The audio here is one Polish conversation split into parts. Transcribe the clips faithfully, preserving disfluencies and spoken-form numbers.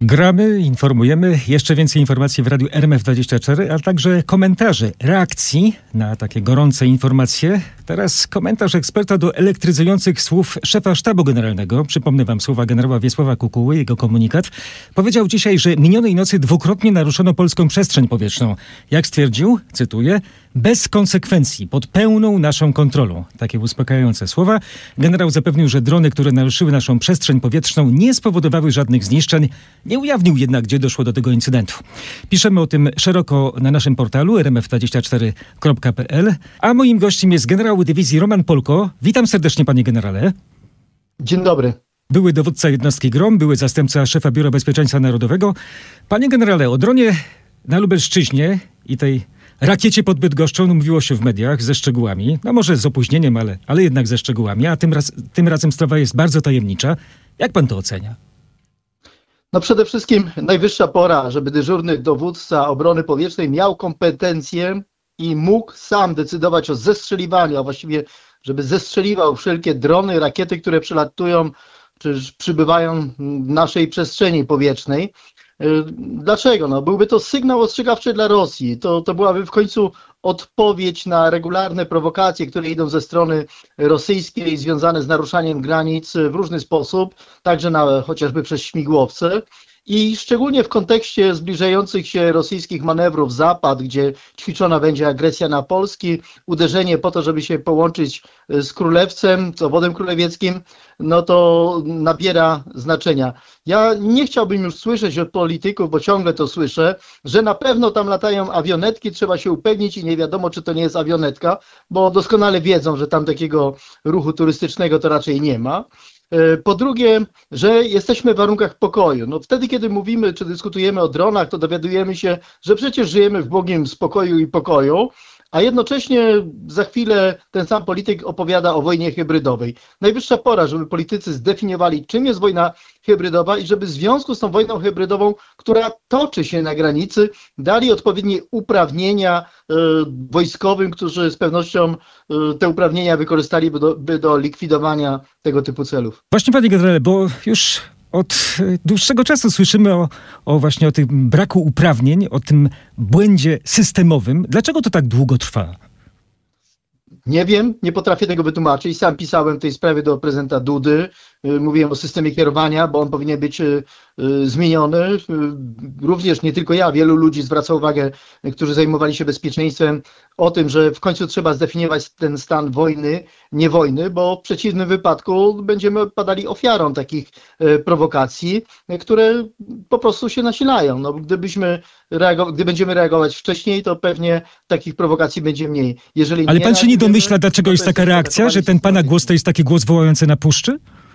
Gramy, informujemy. Jeszcze więcej informacji w Radiu R M F dwadzieścia cztery, a także komentarze, reakcji na takie gorące informacje. Teraz komentarz eksperta do elektryzujących słów szefa Sztabu Generalnego. Przypomnę wam słowa generała Wiesława Kukuły, jego komunikat. Powiedział dzisiaj, że minionej nocy dwukrotnie naruszono polską przestrzeń powietrzną. Jak stwierdził, cytuję, bez konsekwencji, pod pełną naszą kontrolą. Takie uspokajające słowa. Generał zapewnił, że drony, które naruszyły naszą przestrzeń powietrzną, nie spowodowały żadnych zniszczeń. Nie ujawnił jednak, gdzie doszło do tego incydentu. Piszemy o tym szeroko na naszym portalu r m f dwadzieścia cztery kropka p l. A moim gościem jest generał dywizji Roman Polko. Witam serdecznie, panie generale. Dzień dobry. Były dowódca jednostki GROM, były zastępca szefa Biura Bezpieczeństwa Narodowego. Panie generale, o dronie na Lubelszczyźnie i tej rakiecie pod Bydgoszczą no, mówiło się w mediach ze szczegółami. No może z opóźnieniem, ale, ale jednak ze szczegółami. A tym, raz, tym razem sprawa jest bardzo tajemnicza. Jak pan to ocenia? No przede wszystkim najwyższa pora, żeby dyżurny dowódca obrony powietrznej miał kompetencje i mógł sam decydować o zestrzeliwaniu, a właściwie żeby zestrzeliwał wszelkie drony, rakiety, które przelatują czy przybywają w naszej przestrzeni powietrznej. Dlaczego? No, byłby to sygnał ostrzegawczy dla Rosji. To, to byłaby w końcu odpowiedź na regularne prowokacje, które idą ze strony rosyjskiej, związane z naruszaniem granic w różny sposób, także na, chociażby przez śmigłowce. I szczególnie w kontekście zbliżających się rosyjskich manewrów Zapad, gdzie ćwiczona będzie agresja na Polski, uderzenie po to, żeby się połączyć z Królewcem, z obwodem królewieckim, no to nabiera znaczenia. Ja nie chciałbym już słyszeć od polityków, bo ciągle to słyszę, że na pewno tam latają awionetki, trzeba się upewnić i nie wiadomo, czy to nie jest awionetka, bo doskonale wiedzą, że tam takiego ruchu turystycznego to raczej nie ma. Po drugie, że jesteśmy w warunkach pokoju. No wtedy, kiedy mówimy czy dyskutujemy o dronach, to dowiadujemy się, że przecież żyjemy w błogim spokoju i pokoju, a jednocześnie za chwilę ten sam polityk opowiada o wojnie hybrydowej. Najwyższa pora, żeby politycy zdefiniowali, czym jest wojna hybrydowa i żeby w związku z tą wojną hybrydową, która toczy się na granicy, dali odpowiednie uprawnienia y, wojskowym, którzy z pewnością y, te uprawnienia wykorzystaliby do, by do likwidowania tego typu celów. Właśnie, panie generale, bo już od dłuższego czasu słyszymy o, o właśnie o tym braku uprawnień, o tym błędzie systemowym. Dlaczego to tak długo trwa? Nie wiem, nie potrafię tego wytłumaczyć. Sam pisałem w tej sprawie do prezydenta Dudy. Mówiłem o systemie kierowania, bo on powinien być zmieniony. Również nie tylko ja, wielu ludzi zwraca uwagę, którzy zajmowali się bezpieczeństwem, o tym, że w końcu trzeba zdefiniować ten stan wojny, nie wojny, bo w przeciwnym wypadku będziemy padali ofiarą takich prowokacji, które po prostu się nasilają. No, gdybyśmy reagow- gdy będziemy reagować wcześniej, to pewnie takich prowokacji będzie mniej. Jeżeli Ale nie pan się nie domyśla, dlaczego jest taka reakcja, że ten pana głos to jest taki głos wołający na puszczy?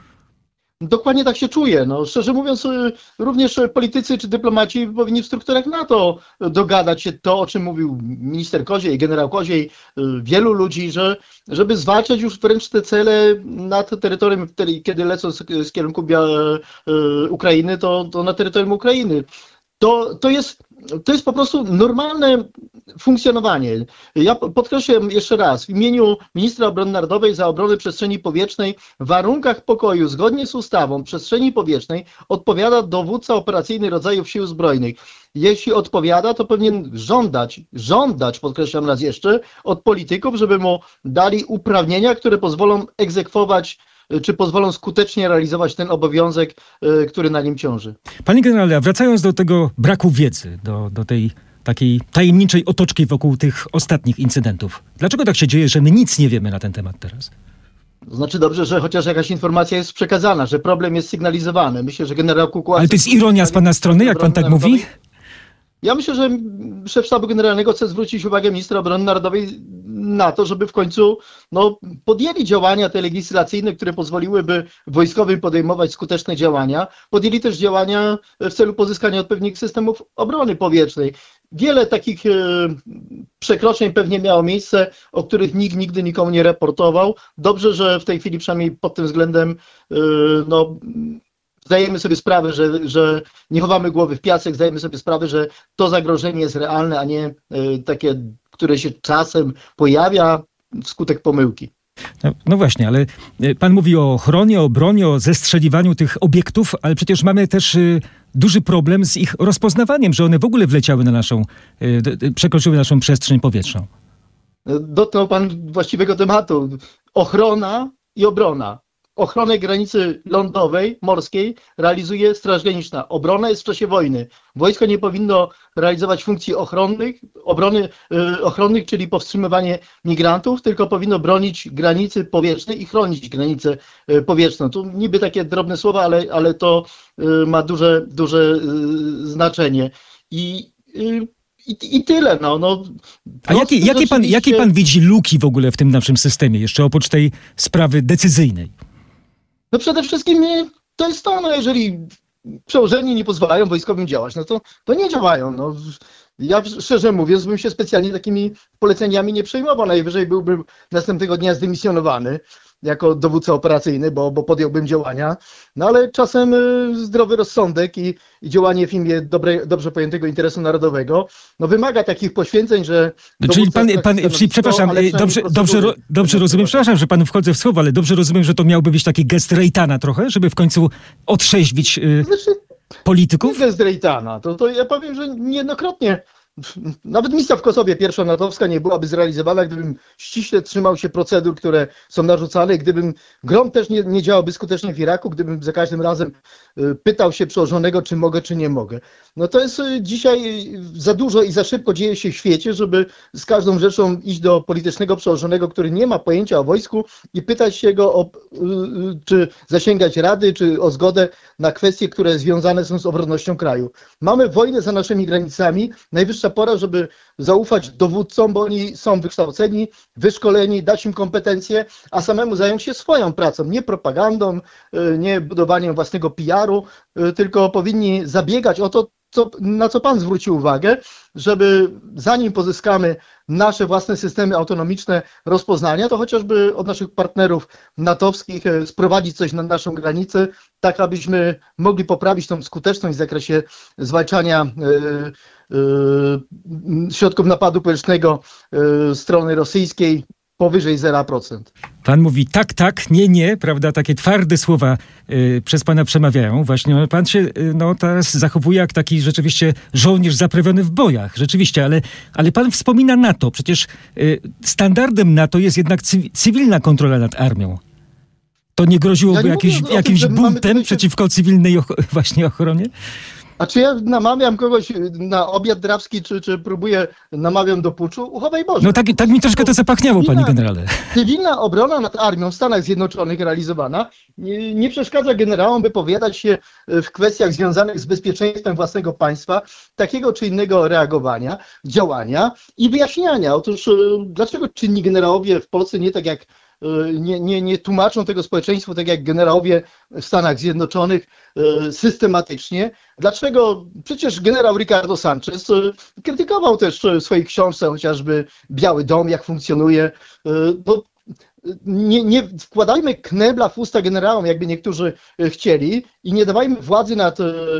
Dokładnie tak się czuję. No, szczerze mówiąc, również politycy czy dyplomaci powinni w strukturach NATO dogadać się to, o czym mówił minister Koziej, generał Koziej, wielu ludzi, że żeby zwalczać już wręcz te cele nad terytorium, kiedy lecą z, z kierunku Bia- Ukrainy, to, to na terytorium Ukrainy. To, to, jest, to jest po prostu normalne funkcjonowanie. Ja podkreślam jeszcze raz, w imieniu ministra obrony narodowej za obronę przestrzeni powietrznej w warunkach pokoju, zgodnie z ustawą przestrzeni powietrznej, odpowiada dowódca operacyjny rodzajów sił zbrojnych. Jeśli odpowiada, to powinien żądać, żądać, podkreślam raz jeszcze, od polityków, żeby mu dali uprawnienia, które pozwolą egzekwować czy pozwolą skutecznie realizować ten obowiązek, który na nim ciąży. Panie generale, a wracając do tego braku wiedzy, do, do tej takiej tajemniczej otoczki wokół tych ostatnich incydentów. Dlaczego tak się dzieje, że my nic nie wiemy na ten temat teraz? To znaczy dobrze, że chociaż jakaś informacja jest przekazana, że problem jest sygnalizowany. Myślę, że generał Kukuła... Ale to jest ironia z pana strony, jak pan tak mówi? Ja myślę, że szef Sztabu Generalnego chce zwrócić uwagę ministra obrony narodowej na to, żeby w końcu no, podjęli działania te legislacyjne, które pozwoliłyby wojskowym podejmować skuteczne działania. Podjęli też działania w celu pozyskania odpowiednich systemów obrony powietrznej. Wiele takich e, przekroczeń pewnie miało miejsce, o których nikt nigdy nikomu nie raportował. Dobrze, że w tej chwili przynajmniej pod tym względem e, no, zdajemy sobie sprawę, że, że nie chowamy głowy w piasek, zdajemy sobie sprawę, że to zagrożenie jest realne, a nie y, takie, które się czasem pojawia wskutek pomyłki. No, no właśnie, ale pan mówi o ochronie, o broni, o zestrzeliwaniu tych obiektów, ale przecież mamy też y, duży problem z ich rozpoznawaniem, że one w ogóle wleciały na naszą, y, y, przekroczyły naszą przestrzeń powietrzną. Dotknął pan właściwego tematu. Ochrona i obrona. Ochronę granicy lądowej, morskiej realizuje Straż Graniczna. Obrona jest w czasie wojny. Wojsko nie powinno realizować funkcji ochronnych, obrony y, ochronnych, czyli powstrzymywanie migrantów, tylko powinno bronić granicy powietrznej i chronić granicę y, powietrzną. Tu niby takie drobne słowa, ale, ale to y, ma duże, duże y, znaczenie. I y, I, I tyle, no. no A jakie, jakie, pan, jakie pan widzi luki w ogóle w tym naszym systemie, jeszcze oprócz tej sprawy decyzyjnej? No przede wszystkim to jest to, no jeżeli przełożeni nie pozwalają wojskowym działać, no to, to nie działają. No. Ja szczerze mówiąc bym się specjalnie takimi poleceniami nie przejmował. Najwyżej byłbym następnego dnia zdymisjonowany jako dowódca operacyjny, bo, bo podjąłbym działania. No ale czasem y, zdrowy rozsądek i, i działanie w imię dobre, dobrze pojętego interesu narodowego no, wymaga takich poświęceń, że... Czyli pan, pan czyli, przepraszam, dobrze, dobrze, dobrze rozumiem, przepraszam, że panu wchodzę w słowo, ale dobrze rozumiem, że to miałby być taki gest Rejtana trochę, żeby w końcu otrzeźwić y, znaczy, polityków? Nie gest Rejtana, to, to ja powiem, że niejednokrotnie. Nawet misja w Kosowie pierwsza natowska nie byłaby zrealizowana, gdybym ściśle trzymał się procedur, które są narzucane, gdybym Grom też nie, nie działałby skutecznie w Iraku, gdybym za każdym razem pytał się przełożonego, czy mogę, czy nie mogę. No to jest dzisiaj za dużo i za szybko dzieje się w świecie, żeby z każdą rzeczą iść do politycznego przełożonego, który nie ma pojęcia o wojsku i pytać się go, o, czy zasięgać rady, czy o zgodę na kwestie, które związane są z obronnością kraju. Mamy wojnę za naszymi granicami, najwyższa pora, żeby zaufać dowódcom, bo oni są wykształceni, wyszkoleni, dać im kompetencje, a samemu zająć się swoją pracą, nie propagandą, nie budowaniem własnego P R u, tylko powinni zabiegać o to, co, na co pan zwrócił uwagę, żeby zanim pozyskamy nasze własne systemy autonomiczne rozpoznania, to chociażby od naszych partnerów natowskich sprowadzić coś na naszą granicę, tak abyśmy mogli poprawić tą skuteczność w zakresie zwalczania yy, yy, środków napadu powietrznego yy, strony rosyjskiej powyżej zero procent. Pan mówi tak, tak, nie, nie, prawda? Takie twarde słowa y, przez pana przemawiają. Właśnie pan się y, no, teraz zachowuje jak taki rzeczywiście żołnierz zaprawiony w bojach. Rzeczywiście, ale, ale pan wspomina NATO. Przecież y, standardem NATO jest jednak cy, cywilna kontrola nad armią. To nie groziłoby ja nie jakiś, jakimś tym, buntem się... przeciwko cywilnej och- właśnie ochronie? A czy ja namawiam kogoś na obiad drabski, czy, czy próbuję, namawiam do puczu? Uchowaj Boże. No tak, tak mi troszkę to zapachniało, cywilna, panie generale. Cywilna obrona nad armią w Stanach Zjednoczonych realizowana nie, nie przeszkadza generałom wypowiadać się w kwestiach związanych z bezpieczeństwem własnego państwa, takiego czy innego reagowania, działania i wyjaśniania. Otóż dlaczego czynni generałowie w Polsce nie tak jak Nie, nie, nie tłumaczą tego społeczeństwu tak jak generałowie w Stanach Zjednoczonych systematycznie. Dlaczego? Przecież generał Ricardo Sanchez krytykował też w swojej książce chociażby Biały Dom, jak funkcjonuje. Bo nie, nie wkładajmy knebla w usta generałom, jakby niektórzy chcieli, i nie dawajmy władzy nad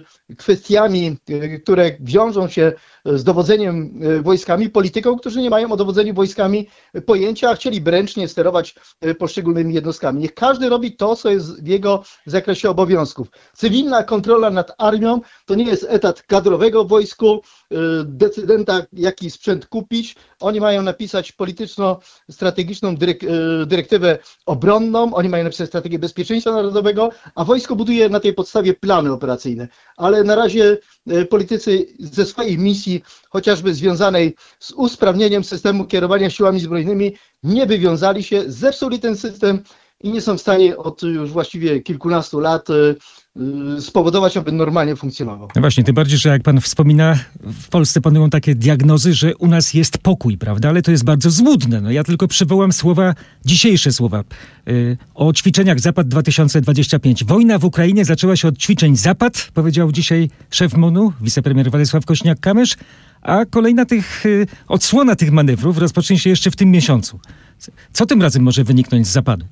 kwestiami, które wiążą się z dowodzeniem wojskami, politykom, którzy nie mają o dowodzeniu wojskami pojęcia, a chcieliby ręcznie sterować poszczególnymi jednostkami. Niech każdy robi to, co jest w jego zakresie obowiązków. Cywilna kontrola nad armią to nie jest etat kadrowego w wojsku, decydenta, jaki sprzęt kupić. Oni mają napisać polityczno-strategiczną dyryk- dyrektywę obronną, oni mają napisać strategię bezpieczeństwa narodowego, a wojsko buduje na tej podstawie plany operacyjne. Ale na razie politycy ze swojej misji, chociażby związanej z usprawnieniem systemu kierowania siłami zbrojnymi, nie wywiązali się, zepsuli ten system i nie są w stanie od już właściwie kilkunastu lat spowodować, aby normalnie funkcjonował. No właśnie, tym bardziej, że jak pan wspomina, w Polsce panują takie diagnozy, że u nas jest pokój, prawda? Ale to jest bardzo złudne. No ja tylko przywołam słowa, dzisiejsze słowa yy, o ćwiczeniach Zapad dwa tysiące dwudziesty piąty. Wojna w Ukrainie zaczęła się od ćwiczeń Zapad, powiedział dzisiaj szef M O N-u, wicepremier Władysław Kośniak-Kamysz, a kolejna tych, yy, odsłona tych manewrów rozpocznie się jeszcze w tym miesiącu. Co tym razem może wyniknąć z Zapadu?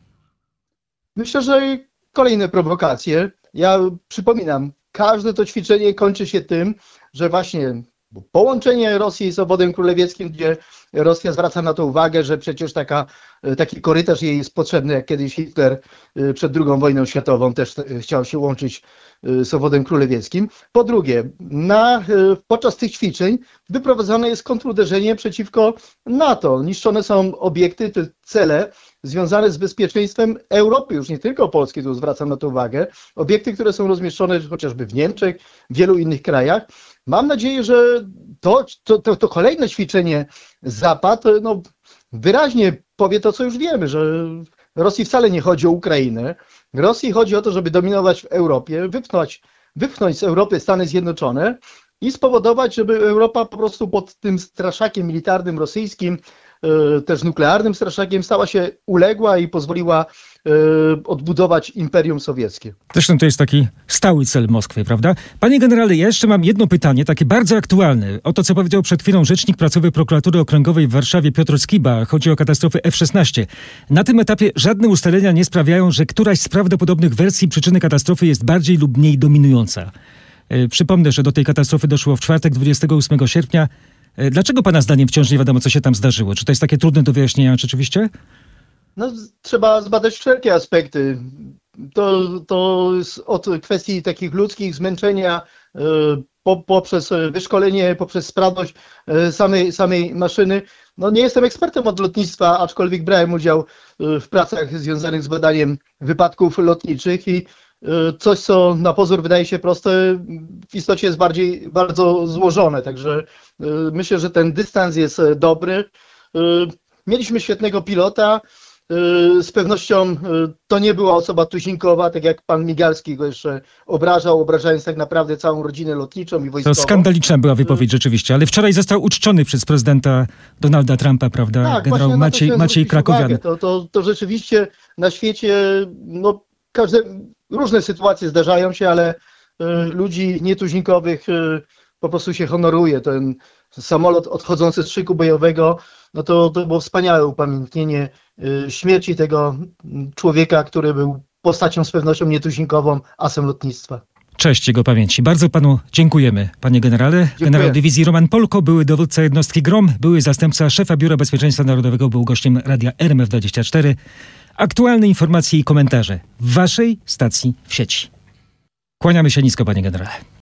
Myślę, że kolejne prowokacje. Ja przypominam, każde to ćwiczenie kończy się tym, że właśnie Bo połączenie Rosji z obwodem królewieckim, gdzie Rosja zwraca na to uwagę, że przecież taka, taki korytarz jej jest potrzebny, jak kiedyś Hitler przed drugą wojną światową też chciał się łączyć z obwodem królewieckim. Po drugie, na, podczas tych ćwiczeń wyprowadzone jest kontruderzenie przeciwko NATO. Niszczone są obiekty, te cele związane z bezpieczeństwem Europy, już nie tylko Polski, tu zwracam na to uwagę. Obiekty, które są rozmieszczone chociażby w Niemczech, w wielu innych krajach. Mam nadzieję, że to, to, to, to kolejne ćwiczenie Zapad no, wyraźnie powie to, co już wiemy, że Rosji wcale nie chodzi o Ukrainę. Rosji chodzi o to, żeby dominować w Europie, wypchnąć, wypchnąć z Europy Stany Zjednoczone i spowodować, żeby Europa po prostu pod tym straszakiem militarnym rosyjskim, też nuklearnym straszakiem, stała się uległa i pozwoliła odbudować Imperium Sowieckie. Zresztą to jest taki stały cel Moskwy, prawda? Panie generale, ja jeszcze mam jedno pytanie, takie bardzo aktualne. O to, co powiedział przed chwilą rzecznik prasowy Prokuratury Okręgowej w Warszawie Piotr Skiba. Chodzi o katastrofę F szesnaście. Na tym etapie żadne ustalenia nie sprawiają, że któraś z prawdopodobnych wersji przyczyny katastrofy jest bardziej lub mniej dominująca. Przypomnę, że do tej katastrofy doszło w czwartek dwudziestego ósmego sierpnia. Dlaczego pana zdaniem wciąż nie wiadomo, co się tam zdarzyło? Czy to jest takie trudne do wyjaśnienia rzeczywiście? No, trzeba zbadać wszelkie aspekty. To, to jest od kwestii takich ludzkich, zmęczenia, po, poprzez wyszkolenie, poprzez sprawność samej, samej maszyny. No, nie jestem ekspertem od lotnictwa, aczkolwiek brałem udział w pracach związanych z badaniem wypadków lotniczych i coś, co na pozór wydaje się proste, w istocie jest bardziej bardzo złożone. Także myślę, że ten dystans jest dobry. Mieliśmy świetnego pilota. Z pewnością to nie była osoba tuzinkowa, tak jak pan Migalski go jeszcze obrażał, obrażając tak naprawdę całą rodzinę lotniczą i wojskową. To skandaliczna była wypowiedź rzeczywiście, ale wczoraj został uczczony przez prezydenta Donalda Trumpa, prawda? Tak, generał Maciej, Maciej Krakowian. To, to, to rzeczywiście na świecie no, każde, różne sytuacje zdarzają się, ale y, ludzi nietuzinkowych y, po prostu się honoruje. Ten samolot odchodzący z szyku bojowego, no to, to było wspaniałe upamiętnienie y, śmierci tego człowieka, który był postacią z pewnością nietuzinkową, asem lotnictwa. Cześć jego pamięci. Bardzo panu dziękujemy, panie generale. Dziękuję. Generał dywizji Roman Polko, były dowódca jednostki GROM, były zastępca szefa Biura Bezpieczeństwa Narodowego, był gościem radia R M F dwadzieścia cztery. Aktualne informacje i komentarze w waszej stacji w sieci. Kłaniamy się nisko, panie generale.